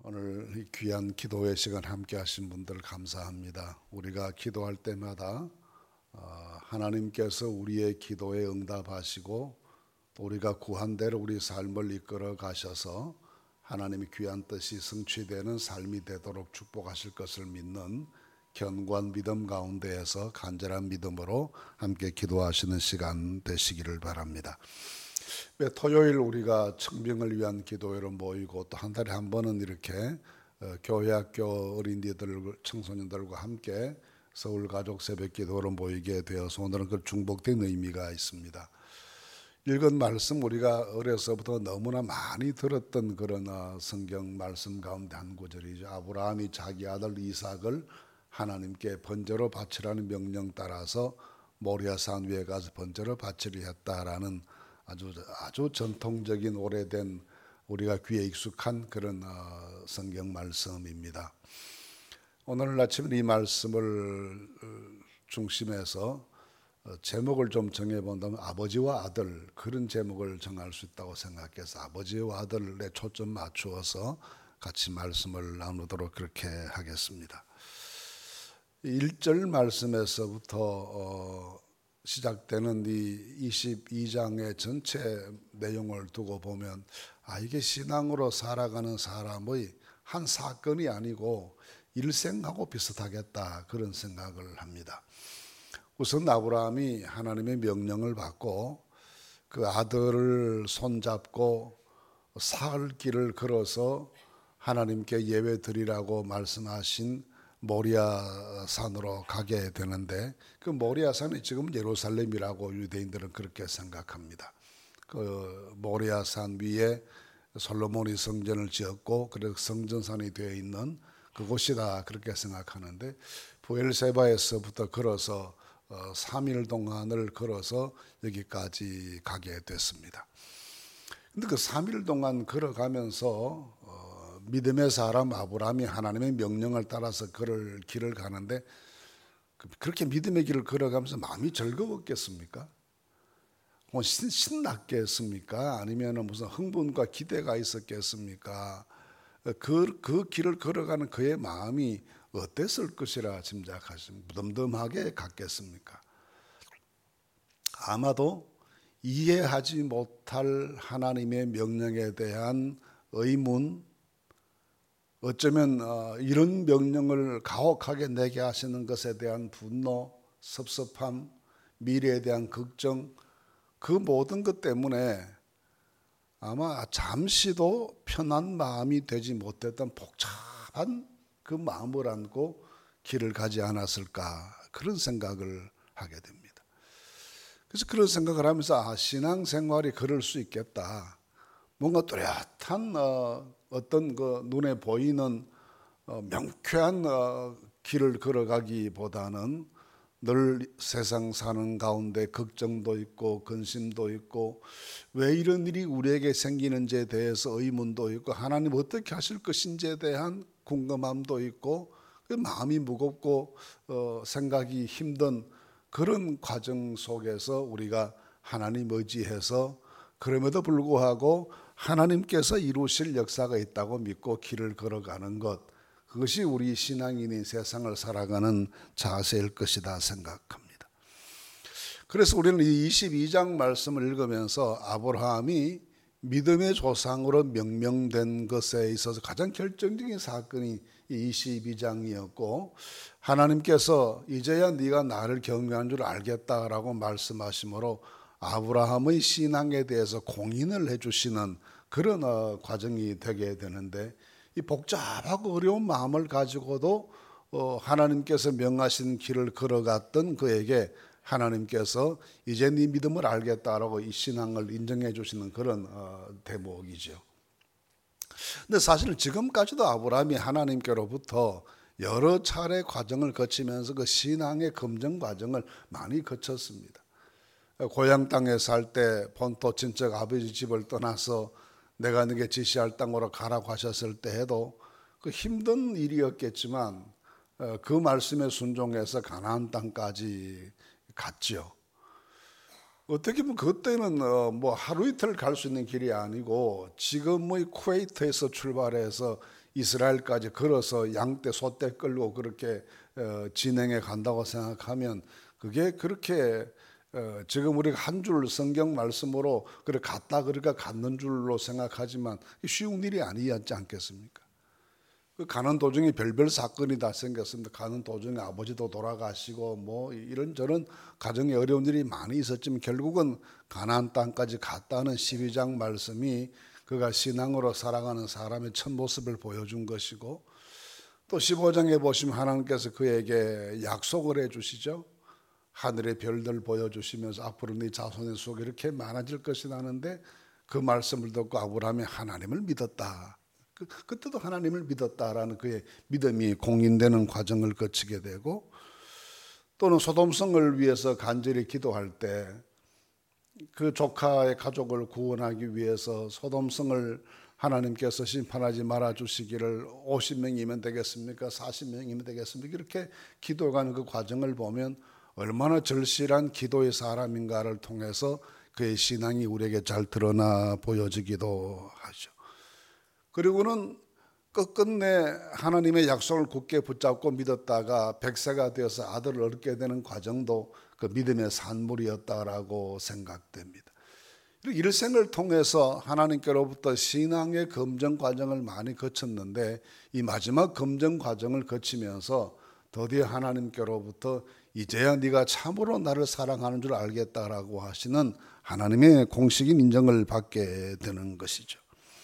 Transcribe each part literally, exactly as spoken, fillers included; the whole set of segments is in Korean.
오늘 이 귀한 기도의 시간 함께 하신 분들 감사합니다. 우리가 기도할 때마다 하나님께서 우리의 기도에 응답하시고 또 우리가 구한 대로 우리 삶을 이끌어 가셔서 하나님의 귀한 뜻이 성취되는 삶이 되도록 축복하실 것을 믿는 견고한 믿음 가운데에서 간절한 믿음으로 함께 기도하시는 시간 되시기를 바랍니다. 왜 토요일 우리가 청빙을 위한 기도회로 모이고 또 한 달에 한 번은 이렇게 교회 학교 어린이들 청소년들과 함께 서울 가족 새벽 기도로 모이게 되어서 오늘은 그 중복된 의미가 있습니다. 읽은 말씀 우리가 어려서부터 너무나 많이 들었던 그런 성경 말씀 가운데 한 구절이죠. 아브라함이 자기 아들 이삭을 하나님께 번제로 바치라는 명령 따라서 모리아산 위에 가서 번제로 바치려 했다라는 아주 아주 전통적인 오래된 우리가 귀에 익숙한 그런 어, 성경 말씀입니다. 오늘 아침 이 말씀을 중심해서 어, 제목을 좀 정해본다면 아버지와 아들 그런 제목을 정할 수 있다고 생각해서 아버지와 아들에 초점 맞추어서 같이 말씀을 나누도록 그렇게 하겠습니다. 일 절 말씀에서부터 어, 시작되는 이 이십이 장의 전체 내용을 두고 보면 아 이게 신앙으로 살아가는 사람의 한 사건이 아니고 일생하고 비슷하겠다 그런 생각을 합니다. 우선 아브라함이 하나님의 명령을 받고 그 아들을 손잡고 사흘 길을 걸어서 하나님께 예배 드리라고 말씀하신 모리아 산으로 가게 되는데 그 모리아 산이 지금 예루살렘이라고 유대인들은 그렇게 생각합니다. 그 모리아 산 위에 솔로몬이 성전을 지었고 그래서 성전산이 되어 있는 그곳이다 그렇게 생각하는데 부엘세바에서부터 걸어서 삼 일 동안을 걸어서 여기까지 가게 됐습니다. 근데 그 삼 일 동안 걸어가면서 믿음의 사람 아브라함이 하나님의 명령을 따라서 그를 길을 가는데 그렇게 믿음의 길을 걸어가면서 마음이 즐거웠겠습니까? 신났겠습니까? 아니면 무슨 흥분과 기대가 있었겠습니까? 그, 그 길을 걸어가는 그의 마음이 어땠을 것이라 짐작하시면 무덤덤하게 갔겠습니까? 아마도 이해하지 못할 하나님의 명령에 대한 의문, 어쩌면 이런 명령을 가혹하게 내게 하시는 것에 대한 분노, 섭섭함, 미래에 대한 걱정 그 모든 것 때문에 아마 잠시도 편한 마음이 되지 못했던 복잡한 그 마음을 안고 길을 가지 않았을까 그런 생각을 하게 됩니다. 그래서 그런 생각을 하면서 아, 신앙생활이 그럴 수 있겠다. 뭔가 뚜렷한 어, 어떤 그 눈에 보이는 어, 명쾌한 어, 길을 걸어가기보다는 늘 세상 사는 가운데 걱정도 있고 근심도 있고 왜 이런 일이 우리에게 생기는지에 대해서 의문도 있고 하나님 어떻게 하실 것인지에 대한 궁금함도 있고 그 마음이 무겁고 어, 생각이 힘든 그런 과정 속에서 우리가 하나님 의지해서 그럼에도 불구하고 하나님께서 이루실 역사가 있다고 믿고 길을 걸어가는 것 그것이 우리 신앙인이 세상을 살아가는 자세일 것이다 생각합니다. 그래서 우리는 이 이십이 장 말씀을 읽으면서 아브라함이 믿음의 조상으로 명명된 것에 있어서 가장 결정적인 사건이 이 이십이 장이었고 하나님께서 이제야 네가 나를 경외한 줄 알겠다라고 말씀하시므로 아브라함의 신앙에 대해서 공인을 해주시는 그런 어, 과정이 되게 되는데 이 복잡하고 어려운 마음을 가지고도 어, 하나님께서 명하신 길을 걸어갔던 그에게 하나님께서 이제 네 믿음을 알겠다라고 이 신앙을 인정해 주시는 그런 어, 대목이죠. 근데 사실 지금까지도 아브라함이 하나님께로부터 여러 차례 과정을 거치면서 그 신앙의 검증 과정을 많이 거쳤습니다. 고향 땅에 살 때 본토 친척 아버지 집을 떠나서 내가 너에게 지시할 땅으로 가라고 하셨을 때 해도 그 힘든 일이었겠지만 그 말씀에 순종해서 가나안 땅까지 갔죠. 어떻게 보면 그때는 뭐 하루 이틀 갈 수 있는 길이 아니고 지금의 쿠웨이트에서 출발해서 이스라엘까지 걸어서 양떼 소떼 끌고 그렇게 어, 진행해 간다고 생각하면 그게 그렇게 어, 지금 우리가 한 줄 성경 말씀으로 그래 갔다 그러니까 갔는 줄로 생각하지만 쉬운 일이 아니었지 않겠습니까? 그 가는 도중에 별별 사건이 다 생겼습니다. 가는 도중에 아버지도 돌아가시고 뭐 이런저런 가정에 어려운 일이 많이 있었지만 결국은 가나안 땅까지 갔다는 십이 장 말씀이 그가 신앙으로 살아가는 사람의 첫 모습을 보여준 것이고, 또 십오 장에 보시면 하나님께서 그에게 약속을 해 주시죠. 하늘의 별들 보여주시면서 앞으로 네 자손의 수가 이렇게 많아질 것이다 하는데, 그 말씀을 듣고 아브라함이 하나님을 믿었다. 그, 그때도 하나님을 믿었다라는 그의 믿음이 공인되는 과정을 거치게 되고, 또는 소돔성을 위해서 간절히 기도할 때 그 조카의 가족을 구원하기 위해서 소돔성을 하나님께서 심판하지 말아 주시기를 오십 명이면 되겠습니까? 사십 명이면 되겠습니까? 이렇게 기도하는 그 과정을 보면 얼마나 절실한 기도의 사람인가를 통해서 그의 신앙이 우리에게 잘 드러나 보여지기도 하죠. 그리고는 끝끝내 하나님의 약속을 굳게 붙잡고 믿었다가 백세가 되어서 아들을 얻게 되는 과정도 그 믿음의 산물이었다라고 생각됩니다. 일생을 통해서 하나님께로부터 신앙의 검증 과정을 많이 거쳤는데, 이 마지막 검증 과정을 거치면서 드디어 하나님께로부터 이제야 네가 참으로 나를 사랑하는 줄 알겠다라고 하시는 하나님의 공식인 인정을 받게 되는 것이죠.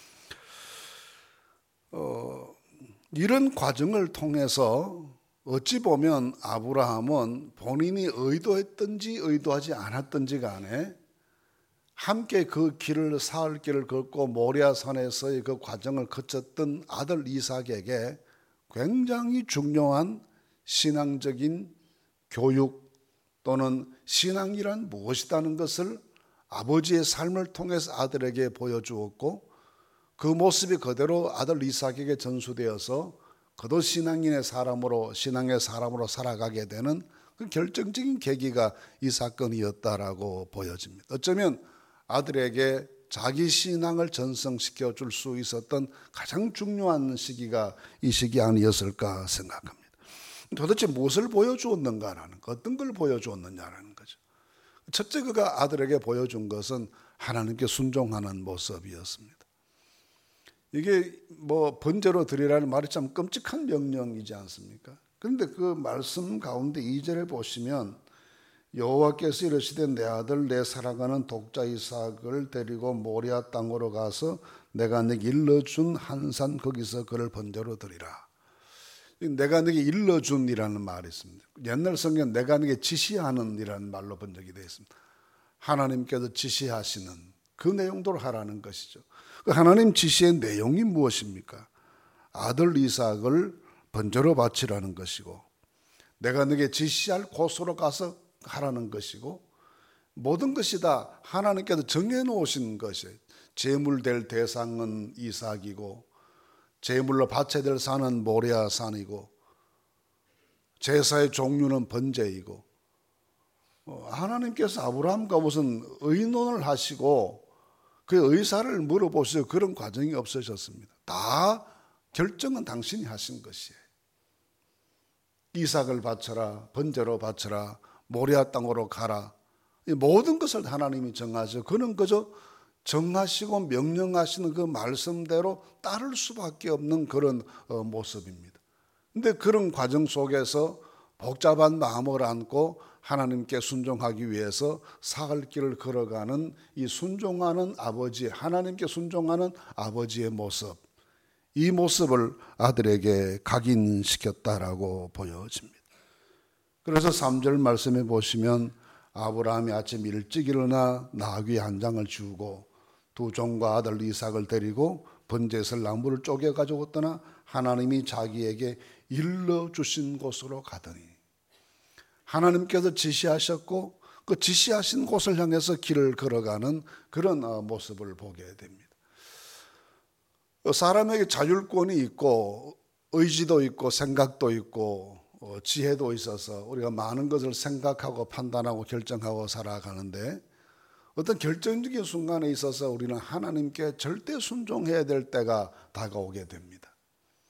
어, 이런 과정을 통해서 어찌 보면 아브라함은 본인이 의도했든지 의도하지 않았든지 간에 함께 그 길을 사흘 길을 걷고 모리아산에서의 그 과정을 거쳤던 아들 이삭에게 굉장히 중요한 신앙적인 교육 또는 신앙이란 무엇이라는 것을 아버지의 삶을 통해서 아들에게 보여주었고, 그 모습이 그대로 아들 이삭에게 전수되어서 그도 신앙인의 사람으로 신앙의 사람으로 살아가게 되는 그 결정적인 계기가 이 사건이었다라고 보여집니다. 어쩌면 아들에게 자기 신앙을 전승시켜 줄 수 있었던 가장 중요한 시기가 이 시기 아니었을까 생각합니다. 도대체 무엇을 보여주었는가라는 것, 어떤 걸 보여주었느냐라는 거죠. 첫째, 그가 아들에게 보여준 것은 하나님께 순종하는 모습이었습니다. 이게 뭐 번제로 드리라는 말이 참 끔찍한 명령이지 않습니까? 그런데 그 말씀 가운데 이 절에 보시면 여호와께서 이르시되 내 아들 내 사랑하는 독자 이삭을 데리고 모리아 땅으로 가서 내가 네게 일러준 한 산 거기서 그를 번제로 드리라. 내가 네게 일러준이라는 말이 있습니다. 옛날 성경 내가 네게 지시하는이라는 말로 번역이 되어 있습니다. 하나님께서 지시하시는 그 내용대로 하라는 것이죠. 하나님 지시의 내용이 무엇입니까? 아들 이삭을 번제로 바치라는 것이고, 내가 네게 지시할 곳으로 가서 하라는 것이고, 모든 것이 다 하나님께서 정해놓으신 것이에요. 제물될 대상은 이삭이고, 제물로 바쳐야 될 산은 모리아 산이고, 제사의 종류는 번제이고, 하나님께서 아브라함과 무슨 의논을 하시고 그 의사를 물어보시고 그런 과정이 없으셨습니다. 다 결정은 당신이 하신 것이에요. 이삭을 바쳐라, 번제로 바쳐라, 모리아 땅으로 가라, 이 모든 것을 하나님이 정하죠. 그는 그저 정하시고 명령하시는 그 말씀대로 따를 수밖에 없는 그런 모습입니다. 그런데 그런 과정 속에서 복잡한 마음을 안고 하나님께 순종하기 위해서 사흘 길을 걸어가는 이 순종하는 아버지, 하나님께 순종하는 아버지의 모습, 이 모습을 아들에게 각인시켰다라고 보여집니다. 그래서 삼 절 말씀에 보시면 아브라함이 아침 일찍 일어나 나귀 한 장을 지우고 두 종과 아들 이삭을 데리고 번제설 나무를 쪼개 가지고 떠나 하나님이 자기에게 일러주신 곳으로 가더니, 하나님께서 지시하셨고 그 지시하신 곳을 향해서 길을 걸어가는 그런 모습을 보게 됩니다. 사람에게 자율권이 있고 의지도 있고 생각도 있고 지혜도 있어서 우리가 많은 것을 생각하고 판단하고 결정하고 살아가는데, 어떤 결정적인 순간에 있어서 우리는 하나님께 절대 순종해야 될 때가 다가오게 됩니다.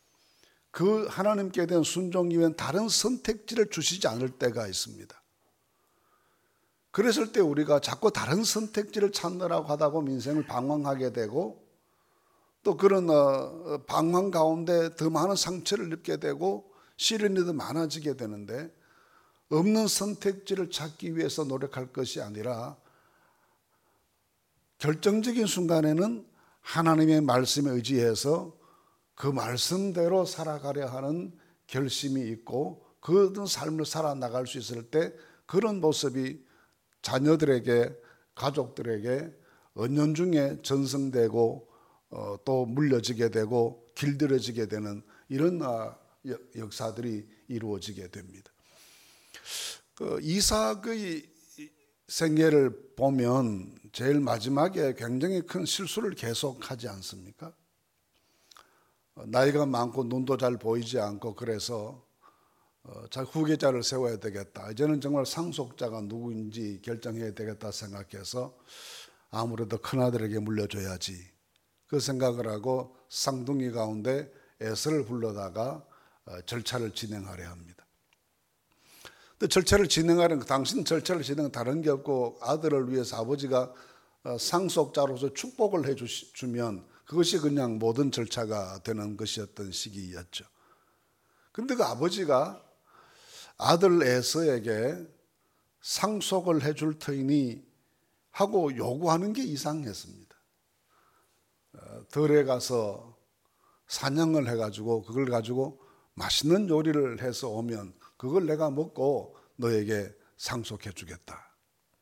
그 하나님께 대한 순종 이외엔 다른 선택지를 주시지 않을 때가 있습니다. 그랬을 때 우리가 자꾸 다른 선택지를 찾느라고 하다 보면 인생을 방황하게 되고 또 그런 방황 가운데 더 많은 상처를 입게 되고 시련이 더 많아지게 되는데, 없는 선택지를 찾기 위해서 노력할 것이 아니라 결정적인 순간에는 하나님의 말씀에 의지해서 그 말씀대로 살아가려 하는 결심이 있고 그 삶을 살아나갈 수 있을 때 그런 모습이 자녀들에게, 가족들에게 은연중에 전승되고 어, 또 물려지게 되고 길들여지게 되는 이런 어, 역사들이 이루어지게 됩니다. 그 이삭의 생애를 보면 제일 마지막에 굉장히 큰 실수를 계속하지 않습니까? 나이가 많고 눈도 잘 보이지 않고 그래서 어, 자 후계자를 세워야 되겠다. 이제는 정말 상속자가 누구인지 결정해야 되겠다 생각해서 아무래도 큰아들에게 물려줘야지. 그 생각을 하고 쌍둥이 가운데 에서를 불러다가 어, 절차를 진행하려 합니다. 근데 절차를 진행하려는, 당신 절차를 진행은 다른 게 없고 아들을 위해서 아버지가 어, 상속자로서 축복을 해주면 그것이 그냥 모든 절차가 되는 것이었던 시기였죠. 그런데 그 아버지가 아들 에서에게 상속을 해줄 터이니 하고 요구하는 게 이상했습니다. 들에 가서 사냥을 해가지고 그걸 가지고 맛있는 요리를 해서 오면 그걸 내가 먹고 너에게 상속해 주겠다.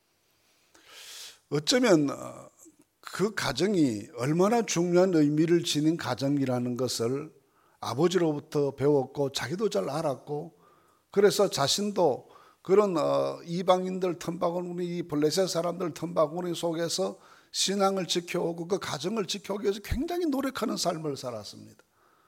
어쩌면 그 가정이 얼마나 중요한 의미를 지닌 가정이라는 것을 아버지로부터 배웠고 자기도 잘 알았고, 그래서 자신도 그런 이방인들 틈바구니, 이 블레셋 사람들 틈바구니 속에서 신앙을 지켜오고 그 가정을 지켜오기 위해서 굉장히 노력하는 삶을 살았습니다.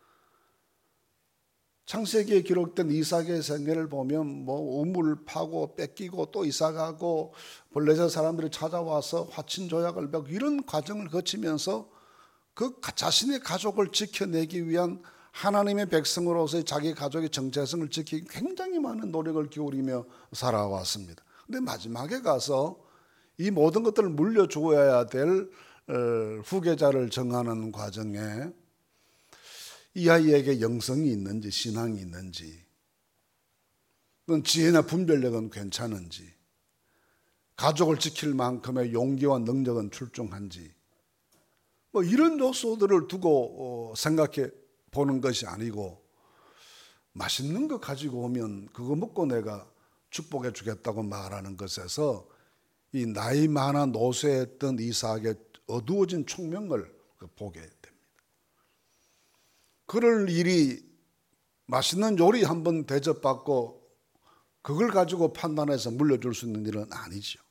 창세기에 기록된 이삭의 생애를 보면 뭐 우물 파고 뺏기고 또 이사가고 블레셋 사람들이 찾아와서 화친 조약을 맺고 이런 과정을 거치면서 그 자신의 가족을 지켜내기 위한 하나님의 백성으로서의 자기 가족의 정체성을 지키기 굉장히 많은 노력을 기울이며 살아왔습니다. 그런데 마지막에 가서 이 모든 것들을 물려주어야 될 후계자를 정하는 과정에 이 아이에게 영성이 있는지 신앙이 있는지, 지혜나 분별력은 괜찮은지, 가족을 지킬 만큼의 용기와 능력은 출중한지, 뭐 이런 요소들을 두고 생각해 보는 것이 아니고 맛있는 거 가지고 오면 그거 먹고 내가 축복해 주겠다고 말하는 것에서 이 나이 많아 노쇠했던 이삭의 어두워진 총명을 보게 됩니다. 그럴 일이 맛있는 요리 한번 대접받고 그걸 가지고 판단해서 물려줄 수 있는 일은 아니죠.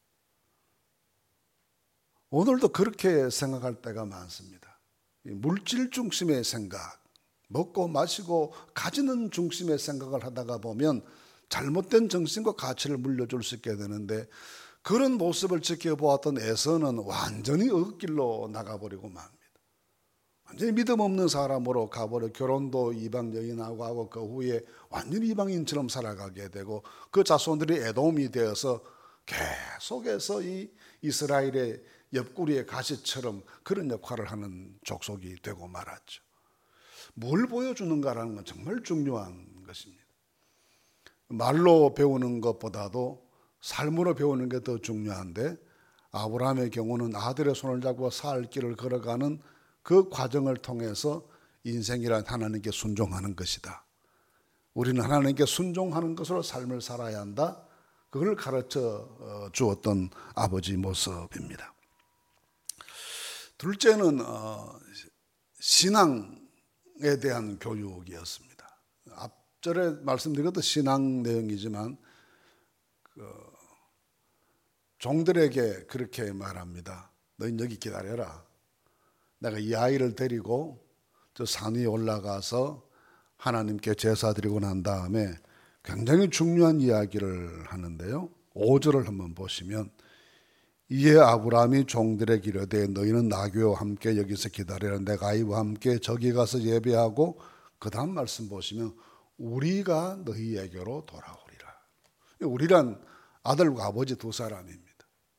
오늘도 그렇게 생각할 때가 많습니다. 물질 중심의 생각, 먹고 마시고 가지는 중심의 생각을 하다가 보면 잘못된 정신과 가치를 물려줄 수 있게 되는데, 그런 모습을 지켜보았던 에서는 완전히 억길로 나가버리고 맙니다. 완전히 믿음 없는 사람으로 가버려 결혼도 이방 여인하고 하고 그 후에 완전히 이방인처럼 살아가게 되고 그 자손들이 에돔이 되어서 계속해서 이 이스라엘의 옆구리의 가시처럼 그런 역할을 하는 족속이 되고 말았죠. 뭘 보여주는가라는 건 정말 중요한 것입니다. 말로 배우는 것보다도 삶으로 배우는 게 더 중요한데, 아브라함의 경우는 아들의 손을 잡고 살 길을 걸어가는 그 과정을 통해서 인생이란 하나님께 순종하는 것이다. 우리는 하나님께 순종하는 것으로 삶을 살아야 한다. 그걸 가르쳐 주었던 아버지 모습입니다. 둘째는 신앙에 대한 교육이었습니다. 앞절에 말씀드린 것도 신앙 내용이지만 그 종들에게 그렇게 말합니다. 너희 여기 기다려라. 내가 이 아이를 데리고 저 산 위에 올라가서 하나님께 제사 드리고 난 다음에 굉장히 중요한 이야기를 하는데요. 오 절을 한번 보시면, 이에 아브라함이 종들에게 이르되 너희는 나귀와 함께 여기서 기다리라. 내가 아이와 함께 저기 가서 예배하고 그 다음 말씀 보시면 우리가 너희에게로 돌아오리라. 우리란 아들과 아버지 두 사람입니다.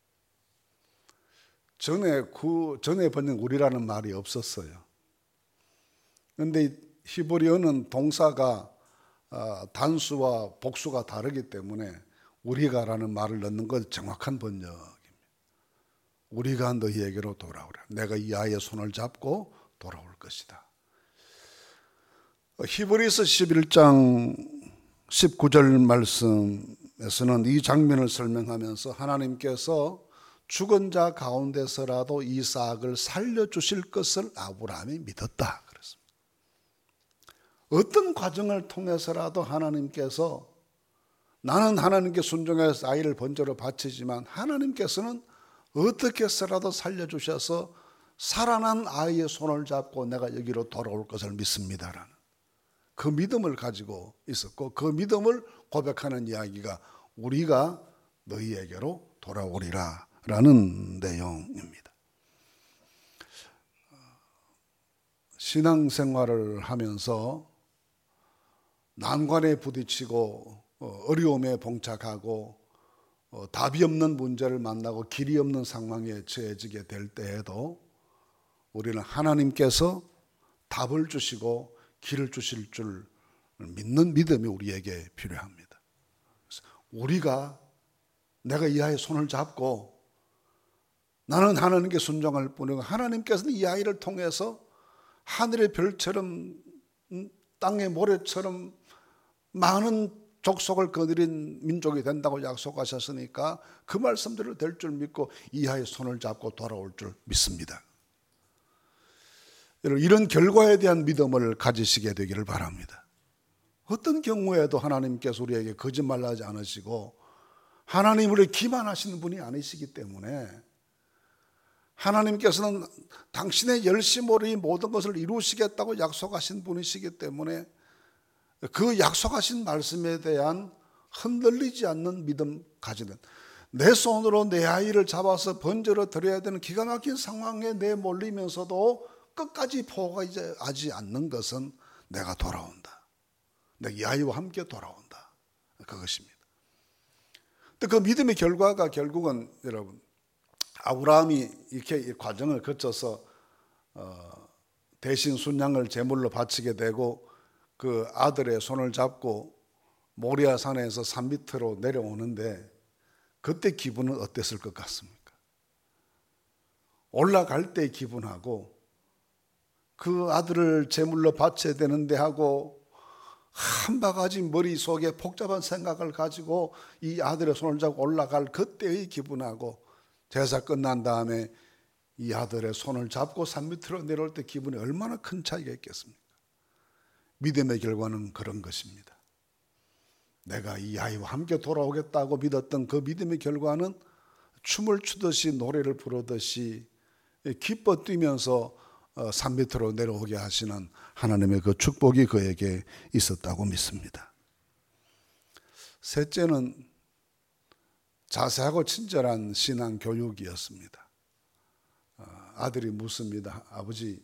전에 그 전에 번역 우리라는 말이 없었어요. 그런데 히브리어는 동사가 단수와 복수가 다르기 때문에 우리가라는 말을 넣는 건 정확한 번역입니다. 우리가 너희에게로 돌아오라. 내가 이 아이의 손을 잡고 돌아올 것이다. 히브리서 십일 장 십구 절 말씀에서는 이 장면을 설명하면서 하나님께서 죽은 자 가운데서라도 이삭을 살려주실 것을 아브라함이 믿었다 그랬습니다. 어떤 과정을 통해서라도 하나님께서 나는 하나님께 순종해서 아이를 번제로 바치지만 하나님께서는 어떻게 해서라도 살려주셔서 살아난 아이의 손을 잡고 내가 여기로 돌아올 것을 믿습니다라는 그 믿음을 가지고 있었고 그 믿음을 고백하는 이야기가 우리가 너희에게로 돌아오리라 라는 내용입니다. 신앙생활을 하면서 난관에 부딪히고 어려움에 봉착하고 답이 없는 문제를 만나고 길이 없는 상황에 처해지게 될 때에도 우리는 하나님께서 답을 주시고 길을 주실 줄 믿는 믿음이 우리에게 필요합니다. 우리가 내가 이 아이의 손을 잡고 나는 하나님께 순종할 뿐이고 하나님께서는 이 아이를 통해서 하늘의 별처럼 땅의 모래처럼 많은 족속을 거느린 민족이 된다고 약속하셨으니까 그 말씀대로 될 줄 믿고 이 아이의 손을 잡고 돌아올 줄 믿습니다. 여러분, 이런 결과에 대한 믿음을 가지시게 되기를 바랍니다. 어떤 경우에도 하나님께서 우리에게 거짓말하지 않으시고 하나님 우리를 기만하시는 분이 아니시기 때문에 하나님께서는 당신의 열심으로 이 모든 것을 이루시겠다고 약속하신 분이시기 때문에 그 약속하신 말씀에 대한 흔들리지 않는 믿음 가지는 내 손으로 내 아이를 잡아서 번제로 드려야 되는 기가 막힌 상황에 내몰리면서도 끝까지 포기하지 않는 것은 내가 돌아온다. 내가 이 아이와 함께 돌아온다. 그것입니다. 그 믿음의 결과가 결국은 여러분 아브라함이 이렇게 과정을 거쳐서 어, 대신 순양을 제물로 바치게 되고 그 아들의 손을 잡고 모리아 산에서 산 밑으로 내려오는데 그때 기분은 어땠을 것 같습니까? 올라갈 때 기분하고 그 아들을 제물로 바쳐야 되는데 하고 한 바가지 머릿속에 복잡한 생각을 가지고 이 아들의 손을 잡고 올라갈 그때의 기분하고 제사 끝난 다음에 이 아들의 손을 잡고 산 밑으로 내려올 때 기분이 얼마나 큰 차이가 있겠습니까? 믿음의 결과는 그런 것입니다. 내가 이 아이와 함께 돌아오겠다고 믿었던 그 믿음의 결과는 춤을 추듯이 노래를 부르듯이 기뻐 뛰면서 산 밑으로 내려오게 하시는 하나님의 그 축복이 그에게 있었다고 믿습니다. 셋째는 자세하고 친절한 신앙 교육이었습니다. 아들이 묻습니다. 아버지,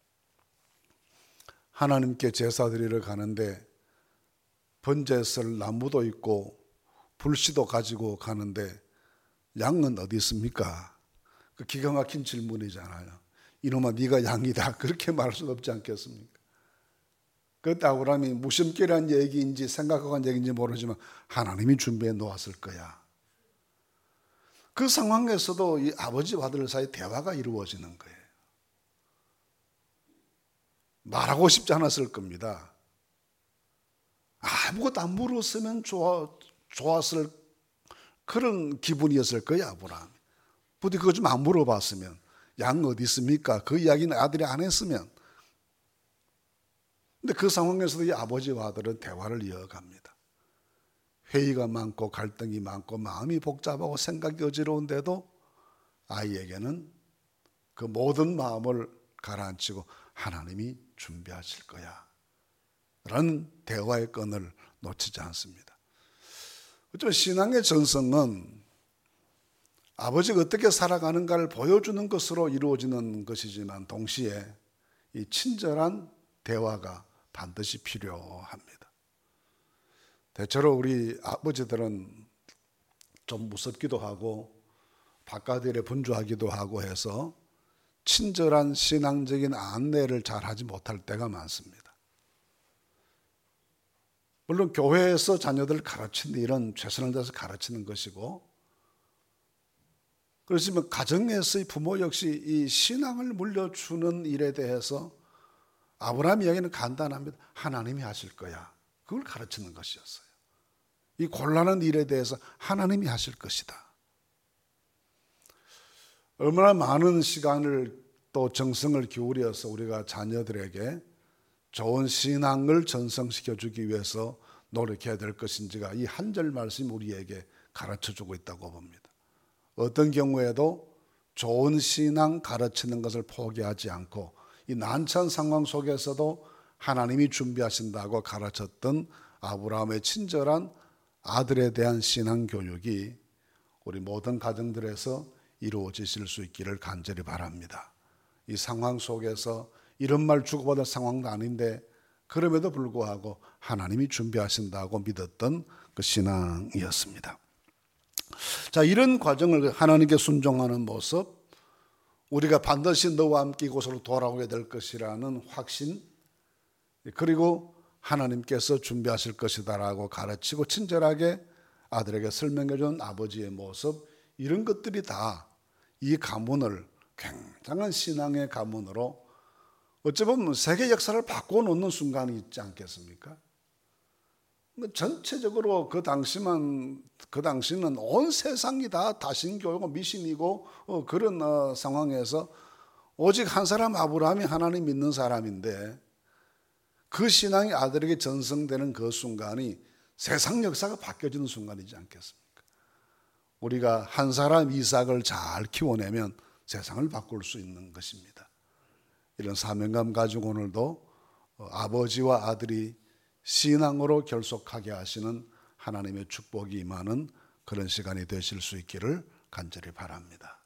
하나님께 제사 드리러 가는데 번제 쓸 나무도 있고 불씨도 가지고 가는데 양은 어디 있습니까? 그 기가 막힌 질문이잖아요. 이놈아 네가 양이다 그렇게 말할 수 없지 않겠습니까? 그때 아브라함이 무심결한 얘기인지 생각하고 한 얘기인지 모르지만 하나님이 준비해 놓았을 거야. 그 상황에서도 이 아버지와 아들 사이 대화가 이루어지는 거예요. 말하고 싶지 않았을 겁니다. 아무것도 안 물었으면 좋아, 좋았을 그런 기분이었을 거예요, 아브라함. 부디 그거 좀 안 물어봤으면. 양 어디 있습니까? 그 이야기는 아들이 안 했으면. 근데 그 상황에서도 이 아버지와 아들은 대화를 이어갑니다. 회의가 많고 갈등이 많고 마음이 복잡하고 생각이 어지러운데도 아이에게는 그 모든 마음을 가라앉히고 하나님이 준비하실 거야 라는 대화의 끈을 놓치지 않습니다. 어쩌면 신앙의 전성은 아버지가 어떻게 살아가는가를 보여주는 것으로 이루어지는 것이지만 동시에 이 친절한 대화가 반드시 필요합니다. 대체로 우리 아버지들은 좀 무섭기도 하고 바깥일에 분주하기도 하고 해서 친절한 신앙적인 안내를 잘 하지 못할 때가 많습니다. 물론 교회에서 자녀들을 가르치는 일은 최선을 다해서 가르치는 것이고, 그렇지만 가정에서의 부모 역시 이 신앙을 물려주는 일에 대해서 아브라함 이야기는 간단합니다. 하나님이 하실 거야. 그걸 가르치는 것이었어요. 이 곤란한 일에 대해서 하나님이 하실 것이다. 얼마나 많은 시간을 또 정성을 기울여서 우리가 자녀들에게 좋은 신앙을 전성시켜 주기 위해서 노력해야 될 것인지가 이 한 절 말씀이 우리에게 가르쳐주고 있다고 봅니다. 어떤 경우에도 좋은 신앙 가르치는 것을 포기하지 않고 이 난처한 상황 속에서도 하나님이 준비하신다고 가르쳤던 아브라함의 친절한 아들에 대한 신앙 교육이 우리 모든 가정들에서 이루어지실 수 있기를 간절히 바랍니다. 이 상황 속에서 이런 말 주고받을 상황도 아닌데 그럼에도 불구하고 하나님이 준비하신다고 믿었던 그 신앙이었습니다. 자, 이런 과정을 하나님께 순종하는 모습, 우리가 반드시 너와 함께 이곳으로 돌아오게 될 것이라는 확신, 그리고 하나님께서 준비하실 것이다라고 가르치고 친절하게 아들에게 설명해 준 아버지의 모습, 이런 것들이 다 이 가문을 굉장한 신앙의 가문으로 어찌 보면 세계 역사를 바꿔놓는 순간이 있지 않겠습니까? 전체적으로 그 당시만, 그 당시는 온 세상이 다 다신교고 미신이고 어, 그런 어, 상황에서 오직 한 사람 아브라함이 하나님 믿는 사람인데 그 신앙이 아들에게 전승되는 그 순간이 세상 역사가 바뀌어지는 순간이지 않겠습니까? 우리가 한 사람 이삭을 잘 키워내면 세상을 바꿀 수 있는 것입니다. 이런 사명감 가지고 오늘도 아버지와 아들이 신앙으로 결속하게 하시는 하나님의 축복이 임하는 그런 시간이 되실 수 있기를 간절히 바랍니다.